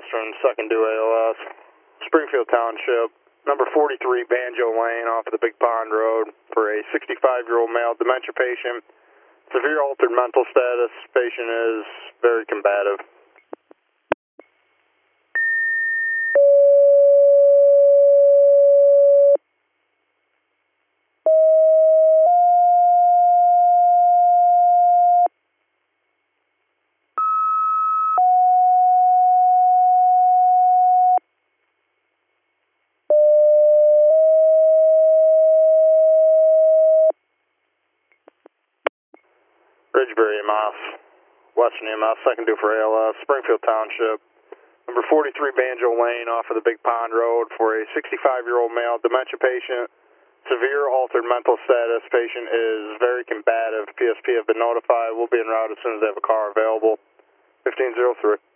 Western, second due ALS. Springfield Township, number 43 Banjo Lane off of the Big Pond Road for a 65-year-old male dementia patient. Severe altered mental status. Patient is very combative. Ridgebury EMS, Western EMS, second due for ALS, Springfield Township, number 43 Banjo Lane off of the Big Pond Road for a 65-year-old male dementia patient, severe altered mental status. Patient is very combative. PSP have been notified. We'll be en route as soon as they have a car available. 1503.